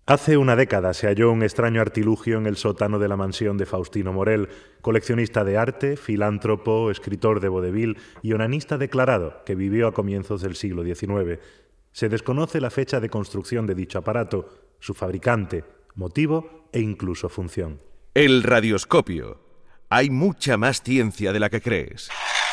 Hace una década se halló un extraño artilugio en el sótano de la mansión de Faustino Morel, coleccionista de arte, filántropo, escritor de vodevil y onanista declarado que vivió a comienzos del siglo XIX. Se desconoce la fecha de construcción de dicho aparato, su fabricante, motivo e incluso función. El radioscopio. Hay mucha más ciencia de la que crees.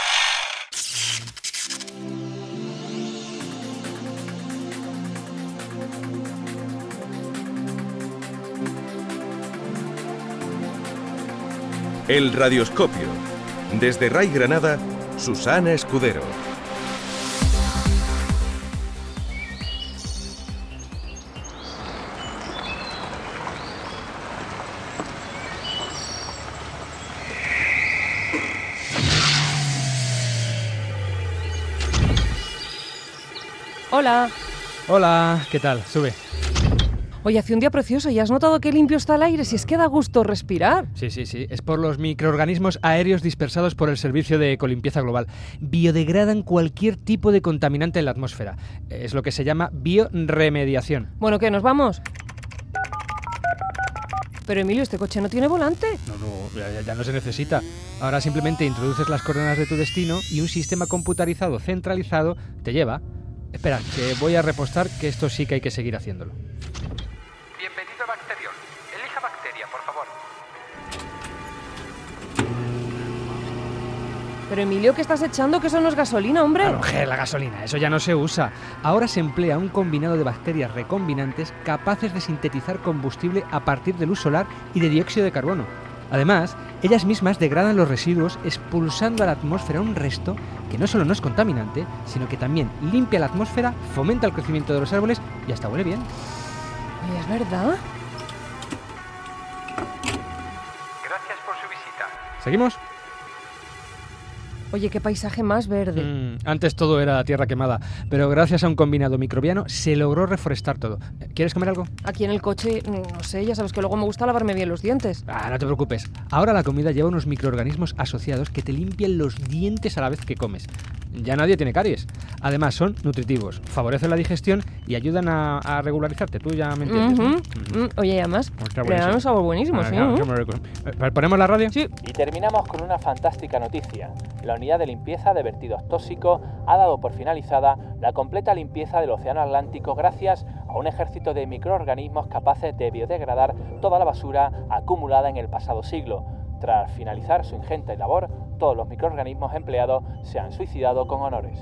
El radioscopio. Desde RAI Granada, Susana Escudero. Hola. Hola, ¿qué tal? Sube. Oye, hace un día precioso y has notado qué limpio está el aire, si es que da gusto respirar. Sí, es por los microorganismos aéreos dispersados por el servicio de ecolimpieza global. Biodegradan cualquier tipo de contaminante en la atmósfera. Es lo que se llama bioremediación. Bueno, ¿qué? ¿Nos vamos? Pero Emilio, ¿este coche no tiene volante? No, ya no se necesita. Ahora simplemente introduces las coordenadas de tu destino y un sistema computarizado centralizado te lleva. Espera, que voy a repostar, que esto sí que hay que seguir haciéndolo. Bienvenido a Bacterión. Elija bacteria, por favor. Pero Emilio, ¿qué estás echando? Que eso no es gasolina, hombre. Claro, la gasolina, eso ya no se usa. Ahora se emplea un combinado de bacterias recombinantes capaces de sintetizar combustible a partir de luz solar y de dióxido de carbono. Además, ellas mismas degradan los residuos expulsando a la atmósfera un resto que no solo no es contaminante, sino que también limpia la atmósfera, fomenta el crecimiento de los árboles y hasta huele bien. Oye, ¿es verdad? Gracias por su visita. ¿Seguimos? Oye, qué paisaje más verde. Antes todo era tierra quemada, pero gracias a un combinado microbiano se logró reforestar todo. ¿Quieres comer algo? Aquí en el coche, no sé, ya sabes que luego me gusta lavarme bien los dientes. No te preocupes. Ahora la comida lleva unos microorganismos asociados que te limpian los dientes a la vez que comes. Ya nadie tiene caries. Además son nutritivos, favorecen la digestión y ayudan a regularizarte. Tú ya me entiendes, ¿no? Oye, y además, le dan un sabor buenísimo, sí. ¿Ponemos la radio? Sí. Y terminamos con una fantástica noticia. La unidad de limpieza de vertidos tóxicos ha dado por finalizada la completa limpieza del océano Atlántico gracias a un ejército de microorganismos capaces de biodegradar toda la basura acumulada en el pasado siglo. Tras finalizar su ingente labor, todos los microorganismos empleados se han suicidado con honores.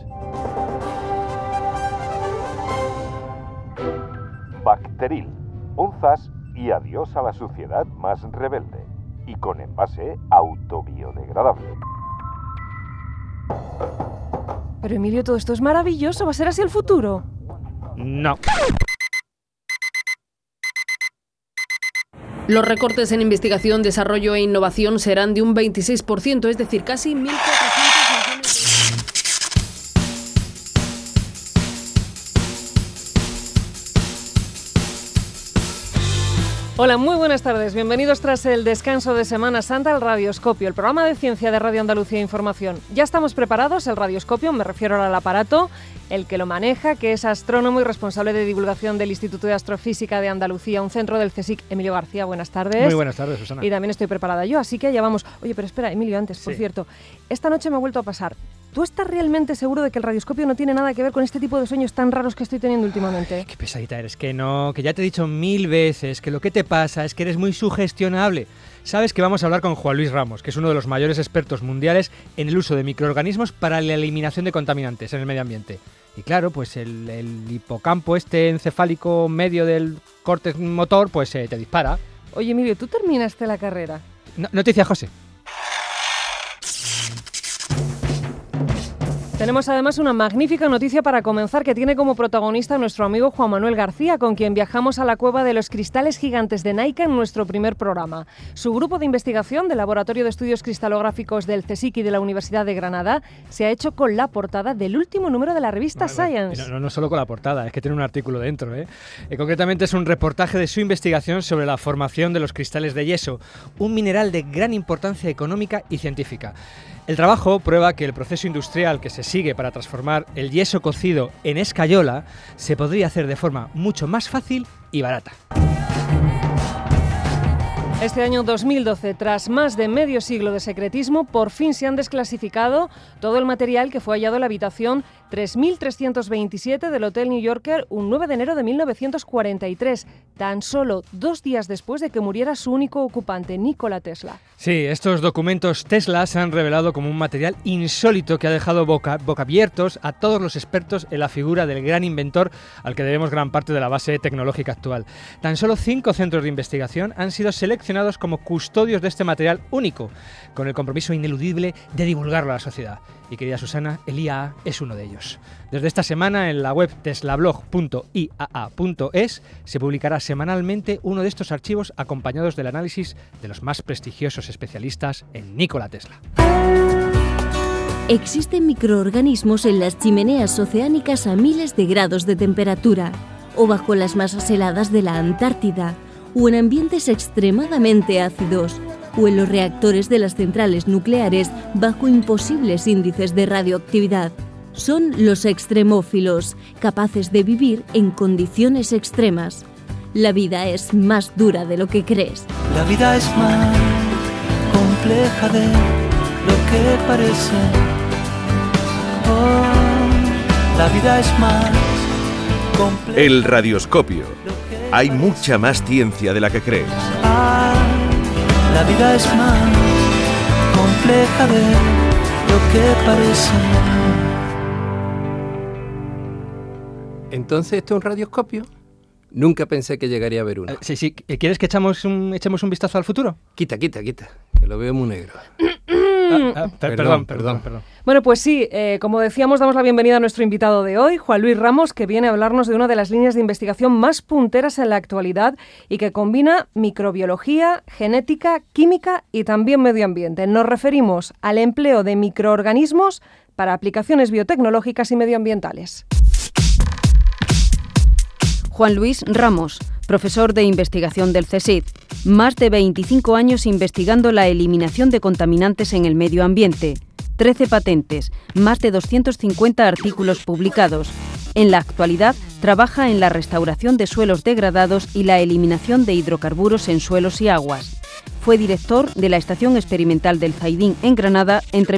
Bacteril, un zas y adiós a la suciedad más rebelde. Y con envase autobiodegradable. Pero Emilio, todo esto es maravilloso, ¿va a ser así el futuro? No. Los recortes en investigación, desarrollo e innovación serán de un 26%, es decir, casi 1.400 millones de euros. Hola, muy buenas tardes. Bienvenidos tras el descanso de Semana Santa al Radioscopio, el programa de ciencia de Radio Andalucía Información. Ya estamos preparados, el Radioscopio, me refiero ahora al aparato, el que lo maneja, que es astrónomo y responsable de divulgación del Instituto de Astrofísica de Andalucía, un centro del CSIC. Emilio García, buenas tardes. Muy buenas tardes, Susana. Y también estoy preparada yo, así que ya vamos. Oye, pero espera, Emilio, antes, por cierto, esta noche me ha vuelto a pasar. ¿Tú estás realmente seguro de que el radioscopio no tiene nada que ver con este tipo de sueños tan raros que estoy teniendo últimamente? Qué pesadita eres, que no, que ya te he dicho 1000 veces que lo que te pasa es que eres muy sugestionable. Sabes que vamos a hablar con Juan Luis Ramos, que es uno de los mayores expertos mundiales en el uso de microorganismos para la eliminación de contaminantes en el medio ambiente. Y claro, pues el hipocampo encefálico medio del corte motor, pues te dispara. Oye, Emilio, ¿tú terminaste la carrera? Noticia, José. Tenemos además una magnífica noticia para comenzar que tiene como protagonista a nuestro amigo Juan Manuel García, con quien viajamos a la cueva de los cristales gigantes de Naica en nuestro primer programa. Su grupo de investigación del Laboratorio de Estudios Cristalográficos del CSIC y de la Universidad de Granada se ha hecho con la portada del último número de la revista Science. No solo con la portada, es que tiene un artículo dentro. Concretamente es un reportaje de su investigación sobre la formación de los cristales de yeso, un mineral de gran importancia económica y científica. El trabajo prueba que el proceso industrial que se sigue para transformar el yeso cocido en escayola se podría hacer de forma mucho más fácil y barata. Este año 2012, tras más de medio siglo de secretismo, por fin se han desclasificado todo el material que fue hallado en la habitación 3327 del Hotel New Yorker un 9 de enero de 1943, tan solo 2 días después de que muriera su único ocupante, Nikola Tesla. Sí, estos documentos Tesla se han revelado como un material insólito que ha dejado boca abiertos a todos los expertos en la figura del gran inventor al que debemos gran parte de la base tecnológica actual. Tan solo 5 centros de investigación han sido seleccionados como custodios de este material único, con el compromiso ineludible de divulgarlo a la sociedad. Y querida Susana, el IAA es uno de ellos. Desde esta semana en la web teslablog.iaa.es se publicará semanalmente uno de estos archivos acompañados del análisis de los más prestigiosos especialistas en Nikola Tesla. Existen microorganismos en las chimeneas oceánicas a miles de grados de temperatura, o bajo las masas heladas de la Antártida, o en ambientes extremadamente ácidos, o en los reactores de las centrales nucleares bajo imposibles índices de radioactividad. Son los extremófilos, capaces de vivir en condiciones extremas. La vida es más dura de lo que crees. La vida es más compleja de lo que parece. Oh, la vida es más compleja. El radioscopio. Hay mucha más ciencia de la que crees. La vida es más compleja de lo que parece. Entonces, ¿esto es un radioscopio? Nunca pensé que llegaría a ver uno. Sí. ¿Quieres que echemos un vistazo al futuro? Quita, que lo veo muy negro. Perdón. Bueno, pues sí, como decíamos, damos la bienvenida a nuestro invitado de hoy, Juan Luis Ramos, que viene a hablarnos de una de las líneas de investigación más punteras en la actualidad y que combina microbiología, genética, química y también medio ambiente. Nos referimos al empleo de microorganismos para aplicaciones biotecnológicas y medioambientales. Juan Luis Ramos, profesor de investigación del CSIC. Más de 25 años investigando la eliminación de contaminantes en el medio ambiente. 13 patentes, más de 250 artículos publicados. En la actualidad, trabaja en la restauración de suelos degradados y la eliminación de hidrocarburos en suelos y aguas. Fue director de la Estación Experimental del Zaidín en Granada entre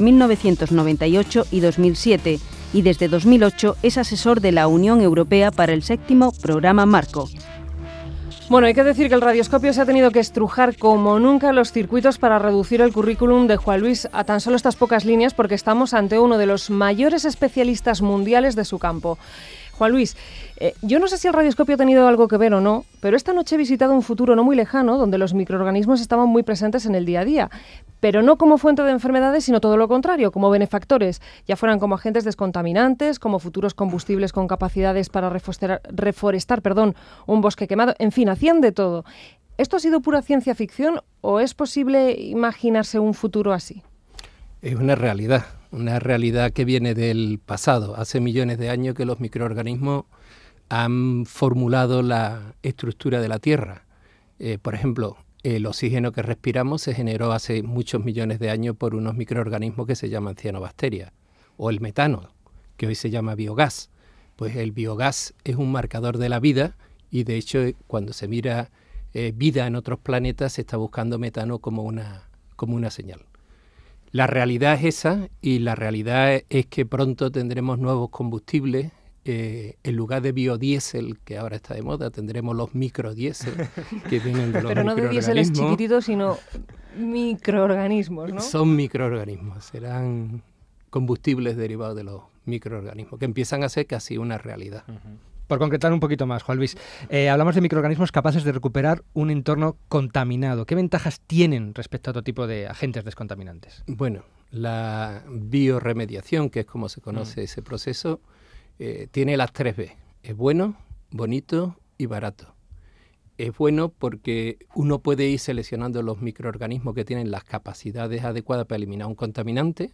1998 y 2007 y desde 2008 es asesor de la Unión Europea para el 7º Programa Marco. Bueno, hay que decir que el radioscopio se ha tenido que estrujar como nunca los circuitos para reducir el currículum de Juan Luis a tan solo estas pocas líneas porque estamos ante uno de los mayores especialistas mundiales de su campo. Juan Luis, yo no sé si el radioscopio ha tenido algo que ver o no, pero esta noche he visitado un futuro no muy lejano donde los microorganismos estaban muy presentes en el día a día, pero no como fuente de enfermedades, sino todo lo contrario, como benefactores, ya fueran como agentes descontaminantes, como futuros combustibles con capacidades para reforestar un bosque quemado, en fin, hacían de todo. ¿Esto ha sido pura ciencia ficción o es posible imaginarse un futuro así? Es una realidad que viene del pasado. Hace millones de años que los microorganismos han formulado la estructura de la Tierra. Por ejemplo, el oxígeno que respiramos se generó hace muchos millones de años por unos microorganismos que se llaman cianobacterias, o el metano, que hoy se llama biogás. Pues el biogás es un marcador de la vida y de hecho cuando se mira vida en otros planetas se está buscando metano como una señal. La realidad es esa y la realidad es que pronto tendremos nuevos combustibles. En lugar de biodiesel, que ahora está de moda, tendremos los microdiesel que vienen de los Pero no de diéseles chiquititos, sino microorganismos, ¿no? Son microorganismos, serán combustibles derivados de los microorganismos, que empiezan a ser casi una realidad. Por concretar un poquito más, Juan Luis, hablamos de microorganismos capaces de recuperar un entorno contaminado. ¿Qué ventajas tienen respecto a otro tipo de agentes descontaminantes? Bueno, la bioremediación, que es como se conoce ese proceso, tiene las 3 B. Es bueno, bonito y barato. Es bueno porque uno puede ir seleccionando los microorganismos que tienen las capacidades adecuadas para eliminar un contaminante.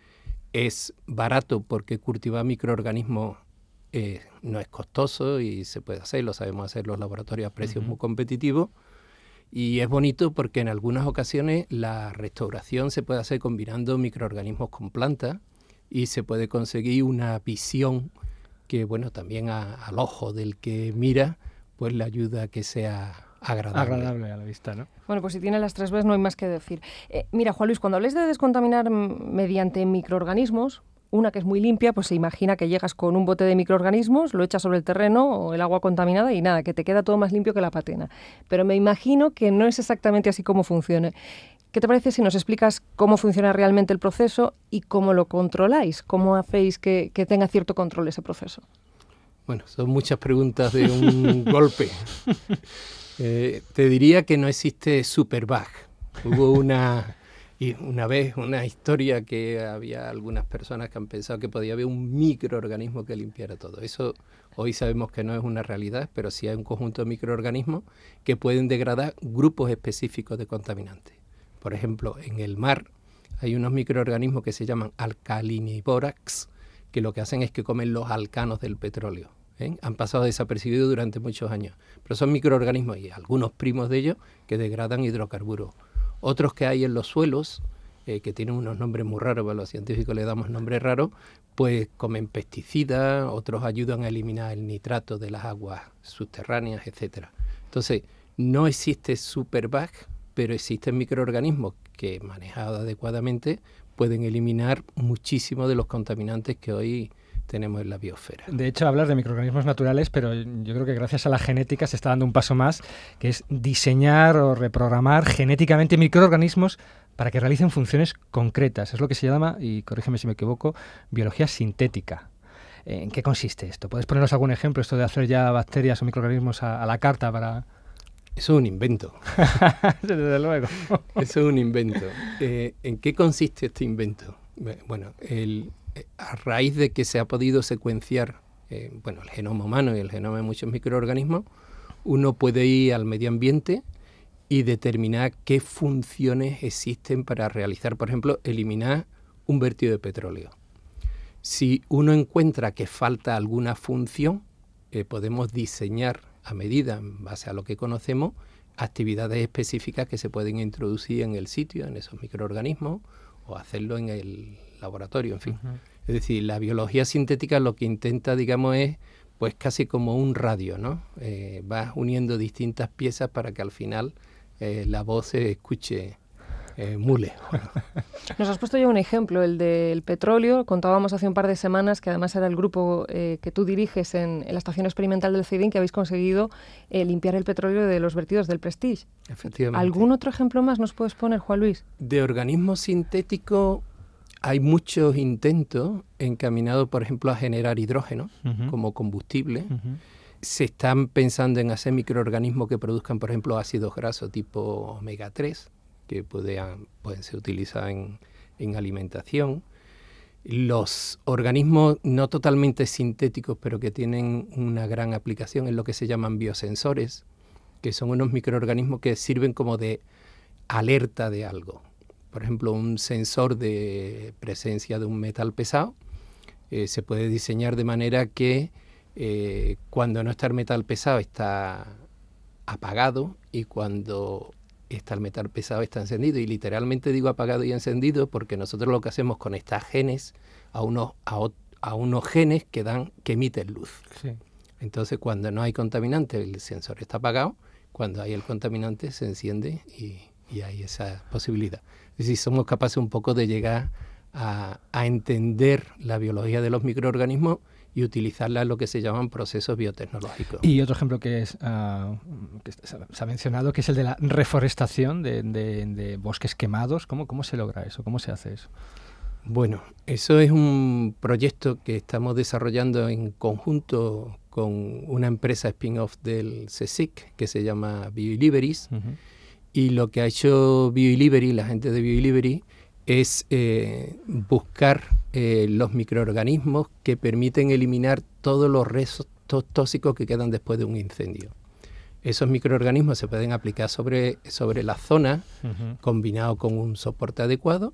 Es barato porque cultivar microorganismos no es costoso y se puede hacer, lo sabemos hacer los laboratorios a precios muy competitivos. Y es bonito porque en algunas ocasiones la restauración se puede hacer combinando microorganismos con plantas y se puede conseguir una visión que, bueno, también al ojo del que mira, pues le ayuda a que sea agradable a la vista, ¿no? Bueno, pues si tiene las 3 Bs no hay más que decir. Mira, Juan Luis, cuando habléis de descontaminar mediante microorganismos, una que es muy limpia, pues se imagina que llegas con un bote de microorganismos, lo echas sobre el terreno o el agua contaminada y nada, que te queda todo más limpio que la patena. Pero me imagino que no es exactamente así como funciona. ¿Qué te parece si nos explicas cómo funciona realmente el proceso y cómo lo controláis? ¿Cómo hacéis que tenga cierto control ese proceso? Bueno, son muchas preguntas de un golpe. Te diría que no existe superbug. Hubo una vez una historia que había algunas personas que han pensado que podía haber un microorganismo que limpiara todo. Eso hoy sabemos que no es una realidad, pero sí hay un conjunto de microorganismos que pueden degradar grupos específicos de contaminantes. Por ejemplo, en el mar hay unos microorganismos que se llaman alcalinibórax, que lo que hacen es que comen los alcanos del petróleo. Han pasado desapercibidos durante muchos años, pero son microorganismos y algunos primos de ellos que degradan hidrocarburos. Otros que hay en los suelos, que tienen unos nombres muy raros, pero los científicos le damos nombres raros, pues comen pesticidas, otros ayudan a eliminar el nitrato de las aguas subterráneas, etcétera. Entonces, no existe superbug, pero existen microorganismos que, manejados adecuadamente, pueden eliminar muchísimos de los contaminantes que hoy tenemos en la biosfera. De hecho, hablas de microorganismos naturales, pero yo creo que gracias a la genética se está dando un paso más, que es diseñar o reprogramar genéticamente microorganismos para que realicen funciones concretas. Es lo que se llama, y corrígeme si me equivoco, biología sintética. ¿En qué consiste esto? ¿Puedes ponernos algún ejemplo, esto de hacer ya bacterias o microorganismos a la carta para...? Eso es un invento. Desde luego. Eso es un invento. ¿En qué consiste este invento? Bueno, a raíz de que se ha podido secuenciar el genoma humano y el genoma de muchos microorganismos, uno puede ir al medio ambiente y determinar qué funciones existen para realizar, por ejemplo, eliminar un vertido de petróleo. Si uno encuentra que falta alguna función, podemos diseñar a medida, en base a lo que conocemos, actividades específicas que se pueden introducir en el sitio, en esos microorganismos, o hacerlo en el laboratorio, en fin. Uh-huh. Es decir, la biología sintética lo que intenta, digamos, es pues casi como un radio, ¿no? Vas uniendo distintas piezas para que al final la voz se escuche mule. Nos has puesto ya un ejemplo, el del petróleo. Contábamos hace un par de semanas que además era el grupo que tú diriges en la estación experimental del CEDIN, que habéis conseguido limpiar el petróleo de los vertidos del Prestige. Efectivamente. ¿Algún otro ejemplo más nos puedes poner, Juan Luis? De organismos sintéticos hay muchos intentos encaminados, por ejemplo, a generar hidrógeno como combustible. Se están pensando en hacer microorganismos que produzcan, por ejemplo, ácidos grasos tipo omega 3, que pueden ser utilizados en alimentación. Los organismos no totalmente sintéticos, pero que tienen una gran aplicación, es lo que se llaman biosensores, que son unos microorganismos que sirven como de alerta de algo. Por ejemplo, un sensor de presencia de un metal pesado se puede diseñar de manera que cuando no está el metal pesado está apagado y cuando está el metal pesado está encendido. Y literalmente digo apagado y encendido porque nosotros lo que hacemos es conectar genes a unos genes que emiten luz. Sí. Entonces, cuando no hay contaminante, el sensor está apagado. Cuando hay el contaminante, se enciende y hay esa posibilidad. Es decir, somos capaces un poco de llegar a entender la biología de los microorganismos y utilizarla en lo que se llaman procesos biotecnológicos. Y otro ejemplo que se ha mencionado, que es el de la reforestación de bosques quemados. ¿Cómo se logra eso? ¿Cómo se hace eso? Bueno, eso es un proyecto que estamos desarrollando en conjunto con una empresa spin-off del CSIC que se llama BioDeliveries. Y lo que ha hecho BioDelivery, la gente de BioDelivery, es buscar los microorganismos que permiten eliminar todos los restos tóxicos que quedan después de un incendio. Esos microorganismos se pueden aplicar sobre la zona, combinado con un soporte adecuado.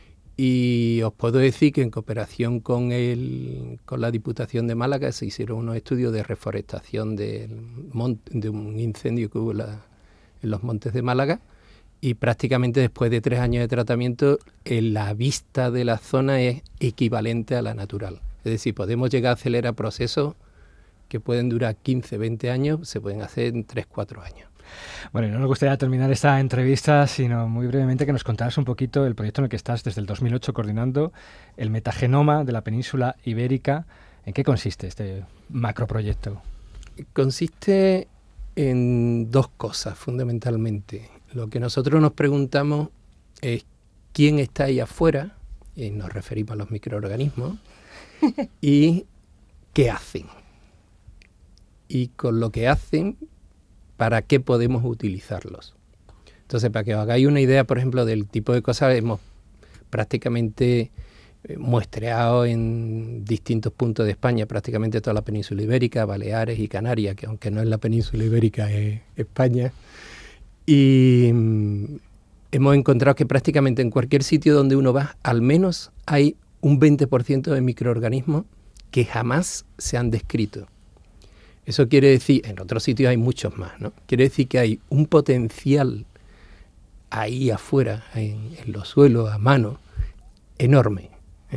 Y os puedo decir que en cooperación con la Diputación de Málaga se hicieron unos estudios de reforestación de un incendio que hubo en los montes de Málaga, y prácticamente después de 3 años de tratamiento la vista de la zona es equivalente a la natural. Es decir, podemos llegar a acelerar procesos que pueden durar 15, 20 años, se pueden hacer en 3, 4 años. Bueno, no nos gustaría terminar esta entrevista, sino muy brevemente que nos contaras un poquito el proyecto en el que estás desde el 2008 coordinando, el metagenoma de la península ibérica. ¿En qué consiste este macroproyecto? Consiste en dos cosas, fundamentalmente. Lo que nosotros nos preguntamos es quién está ahí afuera, y nos referimos a los microorganismos, y qué hacen. Y con lo que hacen, ¿para qué podemos utilizarlos? Entonces, para que os hagáis una idea, por ejemplo, del tipo de cosas, hemos prácticamente muestreado en distintos puntos de España, prácticamente toda la península ibérica, Baleares y Canarias, que aunque no es la península ibérica, es España. Y hemos encontrado que prácticamente en cualquier sitio donde uno va, al menos hay un 20% de microorganismos que jamás se han descrito. Eso quiere decir, en otros sitios hay muchos más, ¿no? Quiere decir que hay un potencial ahí afuera, en los suelos, a mano, enorme.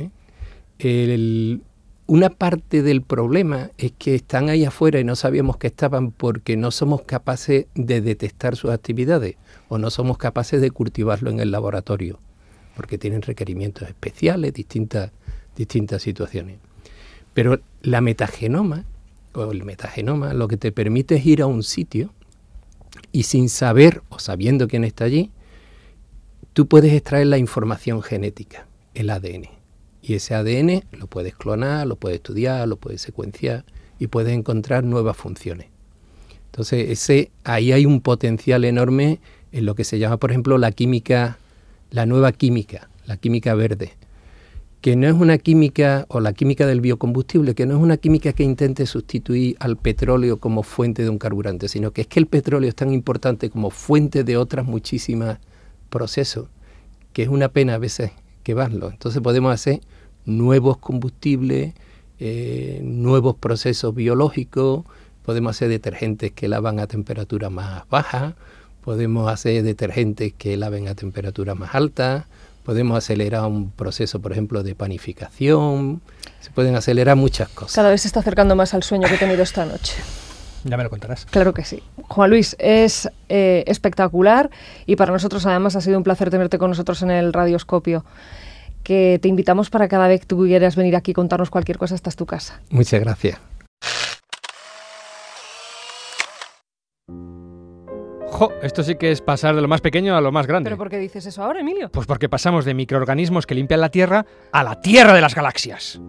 Una parte del problema es que están ahí afuera y no sabíamos que estaban porque no somos capaces de detectar sus actividades o no somos capaces de cultivarlo en el laboratorio, porque tienen requerimientos especiales, distintas situaciones. Pero la metagenoma, o el metagenoma, lo que te permite es ir a un sitio y sin saber o sabiendo quién está allí, tú puedes extraer la información genética, el ADN. Y ese ADN lo puedes clonar, lo puedes estudiar, lo puedes secuenciar y puedes encontrar nuevas funciones. Entonces, ahí hay un potencial enorme en lo que se llama, por ejemplo, la química, la nueva química, la química verde, que no es una química, o la química del biocombustible, que no es una química que intente sustituir al petróleo como fuente de un carburante, sino que es que el petróleo es tan importante como fuente de otras muchísimas procesos, que es una pena a veces quemarlo. Entonces podemos hacer nuevos combustibles, nuevos procesos biológicos, podemos hacer detergentes que lavan a temperatura más baja, podemos hacer detergentes que laven a temperatura más alta, podemos acelerar un proceso, por ejemplo, de panificación, se pueden acelerar muchas cosas. Cada vez se está acercando más al sueño que he tenido esta noche. Ya me lo contarás. Claro que sí. Juan Luis, es espectacular y para nosotros además ha sido un placer tenerte con nosotros en el Radioscopio, que te invitamos para cada vez que tú quieras venir aquí y contarnos cualquier cosa, esta es tu casa. Muchas gracias. ¡Jo! Esto sí que es pasar de lo más pequeño a lo más grande. ¿Pero por qué dices eso ahora, Emilio? Pues porque pasamos de microorganismos que limpian la Tierra a la Tierra de las galaxias.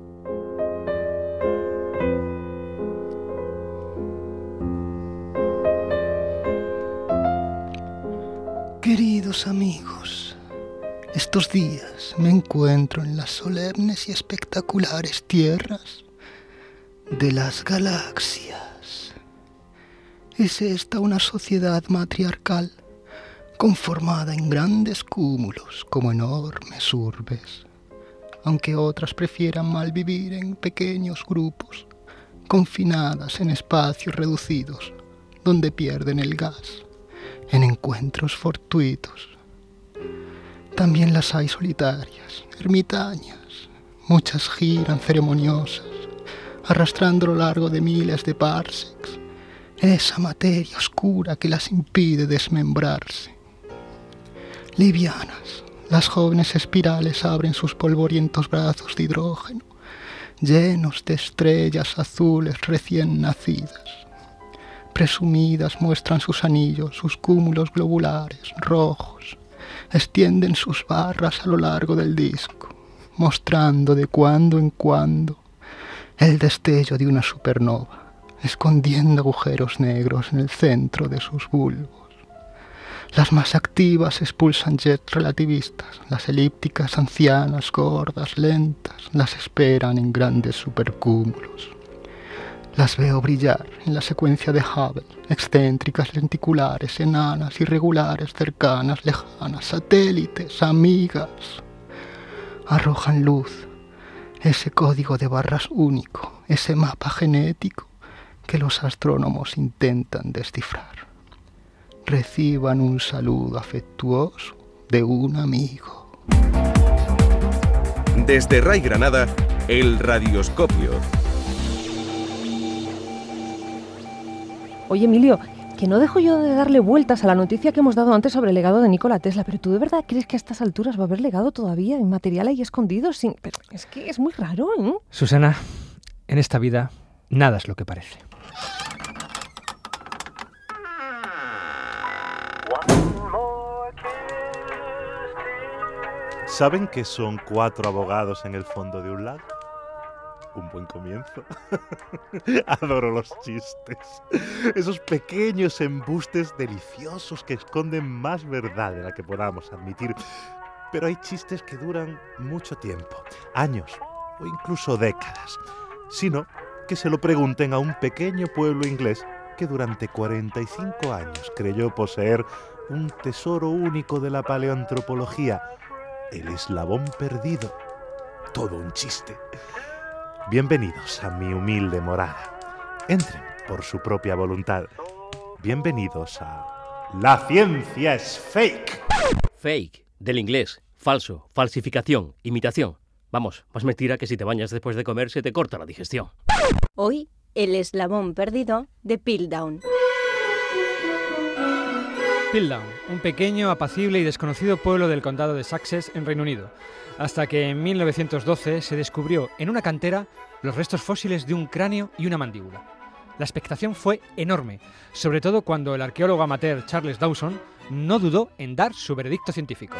Queridos amigos, estos días me encuentro en las solemnes y espectaculares tierras de las galaxias. Es esta una sociedad matriarcal conformada en grandes cúmulos como enormes urbes, aunque otras prefieran malvivir en pequeños grupos, confinadas en espacios reducidos, donde pierden el gas en encuentros fortuitos. También las hay solitarias, ermitañas. Muchas giran ceremoniosas, arrastrando a lo largo de miles de parsecs esa materia oscura que las impide desmembrarse. Livianas, las jóvenes espirales abren sus polvorientos brazos de hidrógeno, llenos de estrellas azules recién nacidas. Presumidas muestran sus anillos, sus cúmulos globulares, rojos. Extienden sus barras a lo largo del disco, mostrando de cuando en cuando el destello de una supernova, escondiendo agujeros negros en el centro de sus bulbos. Las más activas expulsan jets relativistas, las elípticas ancianas, gordas, lentas, las esperan en grandes supercúmulos. Las veo brillar en la secuencia de Hubble, excéntricas, lenticulares, enanas, irregulares, cercanas, lejanas, satélites, amigas. Arrojan luz, ese código de barras único, ese mapa genético que los astrónomos intentan descifrar. Reciban un saludo afectuoso de un amigo. Desde RAI Granada, el Radioscopio. Oye, Emilio, Que no dejo yo de darle vueltas a la noticia que hemos dado antes sobre el legado de Nikola Tesla, pero ¿tú de verdad crees que a estas alturas va a haber legado todavía en material ahí escondido? Pero es que es muy raro, ¿eh? Susana, en esta vida nada es lo que parece. ¿Saben que son 4 abogados en el fondo de un lago? Un buen comienzo. Adoro los chistes. Esos pequeños embustes deliciosos que esconden más verdad de la que podamos admitir. Pero hay chistes que duran mucho tiempo, años o incluso décadas. Sino que se lo pregunten a un pequeño pueblo inglés que durante 45 años creyó poseer un tesoro único de la paleoantropología, el eslabón perdido. Todo un chiste. Bienvenidos a mi humilde morada. Entren por su propia voluntad. Bienvenidos a La ciencia es fake. Fake, del inglés, falso, falsificación, imitación. Vamos, más mentira que si te bañas después de comer se te corta la digestión. Hoy, el eslabón perdido de Piltdown. Piltdown, un pequeño, apacible y desconocido pueblo del condado de Sussex, en Reino Unido, hasta que en 1912 se descubrió en una cantera los restos fósiles de un cráneo y una mandíbula. La expectación fue enorme, sobre todo cuando el arqueólogo amateur Charles Dawson no dudó en dar su veredicto científico.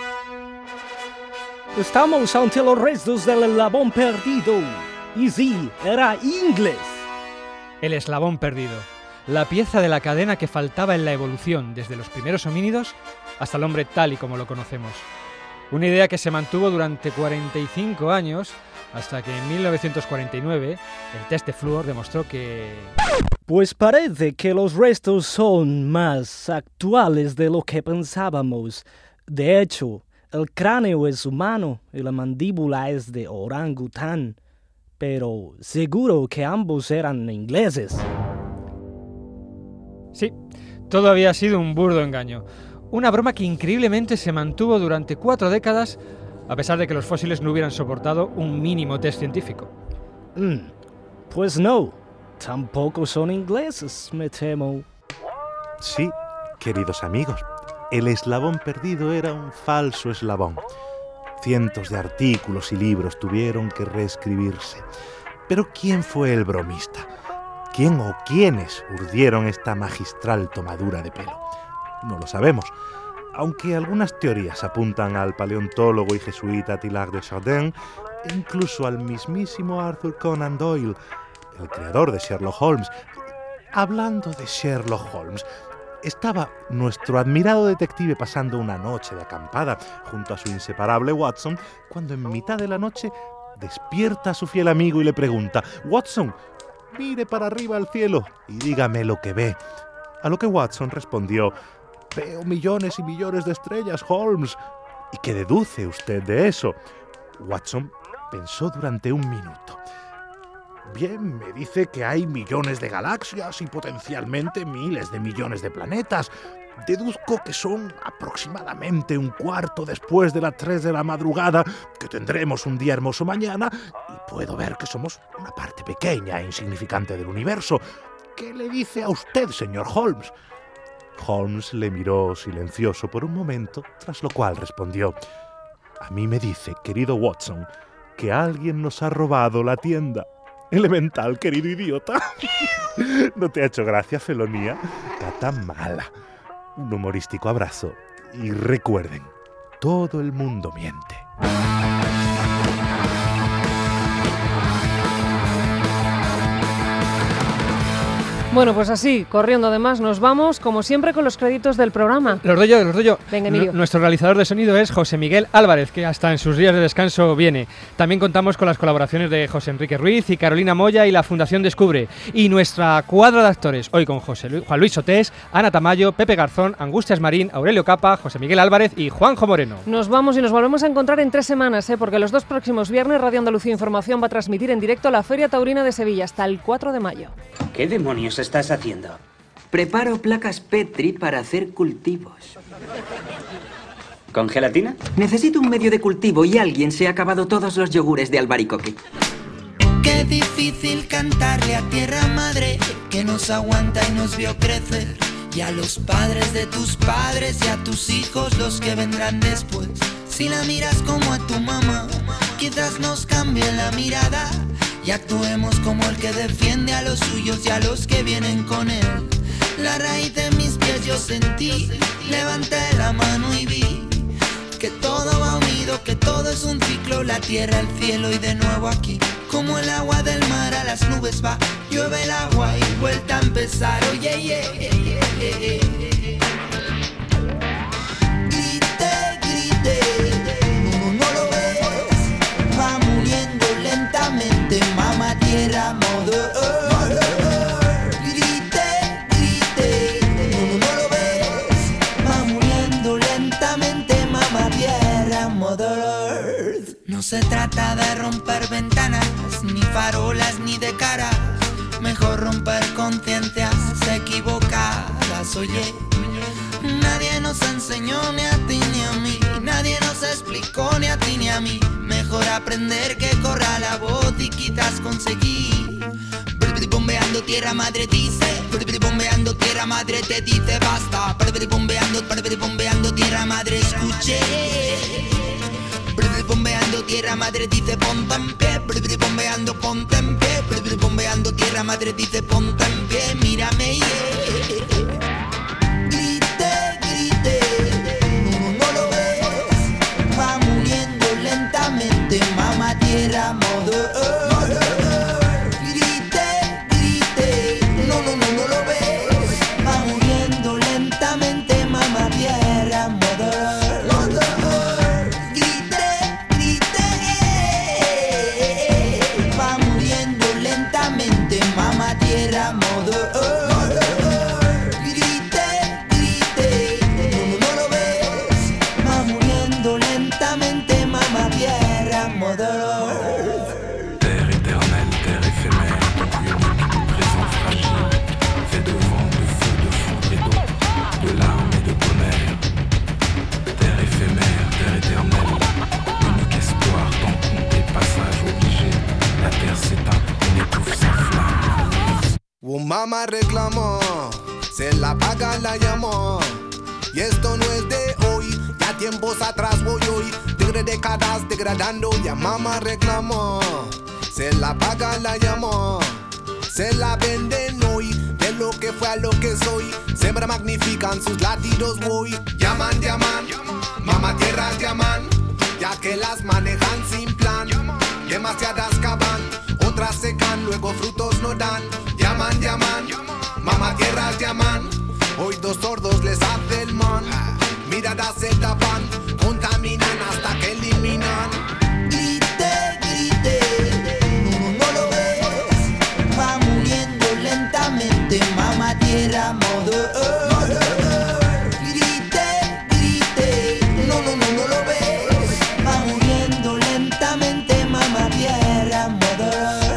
Estamos ante los restos del eslabón perdido. Y sí, era inglés. El eslabón perdido. La pieza de la cadena que faltaba en la evolución desde los primeros homínidos hasta el hombre tal y como lo conocemos. Una idea que se mantuvo durante 45 años hasta que en 1949 el test de flúor demostró que... Pues parece que los restos son más actuales de lo que pensábamos. De hecho, el cráneo es humano y la mandíbula es de orangután. Pero seguro que ambos eran ingleses. Sí, todo había sido un burdo engaño. Una broma que increíblemente se mantuvo durante 4 décadas, a pesar de que los fósiles no hubieran soportado un mínimo test científico. Pues no, tampoco son ingleses, me temo. Sí, queridos amigos, el eslabón perdido era un falso eslabón. Cientos de artículos y libros tuvieron que reescribirse. Pero ¿quién fue el bromista? ¿Quién o quiénes urdieron esta magistral tomadura de pelo? No lo sabemos, aunque algunas teorías apuntan al paleontólogo y jesuita Teilhard de Chardin e incluso al mismísimo Arthur Conan Doyle, el creador de Sherlock Holmes. Hablando de Sherlock Holmes, estaba nuestro admirado detective pasando una noche de acampada junto a su inseparable Watson, cuando en mitad de la noche despierta a su fiel amigo y le pregunta: «Watson, mire para arriba al cielo y dígame lo que ve». A lo que Watson respondió: «Veo millones y millones de estrellas, Holmes». «¿Y qué deduce usted de eso?». Watson pensó durante un minuto. «Bien, me dice que hay millones de galaxias y potencialmente miles de millones de planetas. Deduzco que son aproximadamente un cuarto después de las 3 de la madrugada, que tendremos un día hermoso mañana, y puedo ver que somos una parte pequeña e insignificante del universo. ¿Qué le dice a usted, señor Holmes?». Holmes le miró silencioso por un momento, tras lo cual respondió: «A mí me dice, querido Watson, que alguien nos ha robado la tienda». «Elemental, querido idiota». ¿No te ha hecho gracia, felonía? Cata mala. Un humorístico abrazo y recuerden, todo el mundo miente. Bueno, pues así, corriendo además, nos vamos, como siempre, con los créditos del programa. Los doy yo. Venga, Emilio. Nuestro realizador de sonido es José Miguel Álvarez, que hasta en sus días de descanso viene. También contamos con las colaboraciones de José Enrique Ruiz y Carolina Moya y la Fundación Descubre. Y nuestra cuadra de actores, hoy con Juan Luis Sotés, Ana Tamayo, Pepe Garzón, Angustias Marín, Aurelio Capa, José Miguel Álvarez y Juanjo Moreno. Nos vamos y nos volvemos a encontrar en 3 semanas, porque los 2 próximos viernes Radio Andalucía Información va a transmitir en directo la Feria Taurina de Sevilla hasta el 4 de mayo. ¿Qué demonios estás haciendo? Preparo placas Petri para hacer cultivos. ¿Con gelatina? Necesito un medio de cultivo y alguien se ha acabado todos los yogures de albaricoque. Qué difícil cantarle a tierra madre que nos aguanta y nos vio crecer. y a los padres de tus padres y a tus hijos los que vendrán después. Si la miras como a tu mamá, quizás nos cambie la mirada y actuemos como el que defiende a los suyos y a los que vienen con él. La raíz de mis pies yo sentí, levanté la mano y vi que todo va unido, que todo es un ciclo, la tierra, el cielo y de nuevo aquí. Como el agua del mar a las nubes va, llueve el agua y vuelta a empezar. Oye, grite, grite, no lo ves, va muriendo lentamente, mamá tierra, mother earth. Grite, grite, no lo ves, va muriendo lentamente, mamá tierra, mother earth. No se trata de romper ventanas, ni farolas, ni de cara. Mejor romper conciencias equivocadas, oye. Nadie nos enseñó ni a ti ni a mí, nadie nos explicó ni a ti ni a mí. Mejor aprender que corra la voz y quizás conseguir. Bombeando tierra madre dice, bombeando tierra madre te dice basta. Bombeando tierra madre escuché. Bombeando tierra madre dice ponte en pie, bombeando ponte en pie, bombeando tierra madre dice ponte en pie, mírame grite, grite, no lo ves, va muriendo lentamente, mamá tierra, mother earth. Grite, grite, no lo ves, va muriendo lentamente, mamá tierra, mother earth. Tierra, mother earth. Grite, grite, no lo ves, va muriendo lentamente, mamá tierra, mother earth. Terre éternelle, terre éphémère, unique, présent fragile, fait de vent, de feu, de foudre et d'eau, de larmes et de tonnerre. Terre éphémère, terre éternelle, unique espoir, temps compté, passage obligé. La terre s'éteint, on étouffe sa flamme. Mamá reclamó, se la paga la llamó. Y esto no es de hoy, ya tiempos atrás voy hoy. Décadas degradando, ya mamá reclamó. Se la paga la llamó, se la venden hoy. De lo que fue a lo que soy, siempre magnifican sus latidos voy. Llaman, llaman, mamá tierras llaman, ya que las manejan sin plan. Demasiadas cavan, otras secan, luego frutos no dan. Llaman, llaman, mamá tierras llaman, hoy dos sordos les hace el man. Miradas se tapan, contaminan hasta que eliminan. Grite, grite, no lo ves, va muriendo lentamente, mamá tierra, mother earth. Grite, grite, no lo ves, va muriendo lentamente, mamá tierra, mother earth.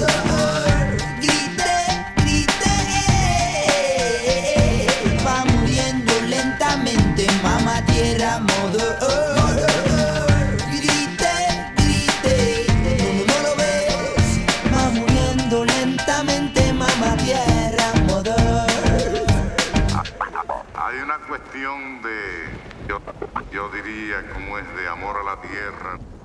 Mamá tierra, mother earth. Grite, grite, no lo ves, va muriendo lentamente, mamá tierra, mother earth. Hay una cuestión de, yo diría, como es de amor a la tierra.